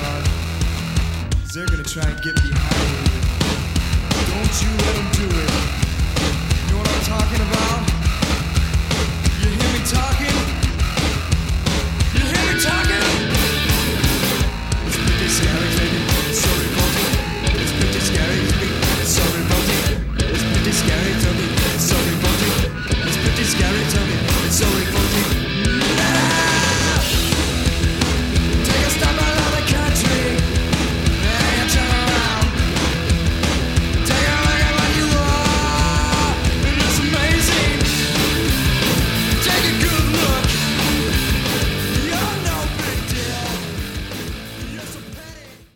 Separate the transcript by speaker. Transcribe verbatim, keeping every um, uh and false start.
Speaker 1: sweetheart. 'Cause they're gonna try and get behind you. Don't you let them do it. You know what I'm talking about? You hear me talking? You hear me talking?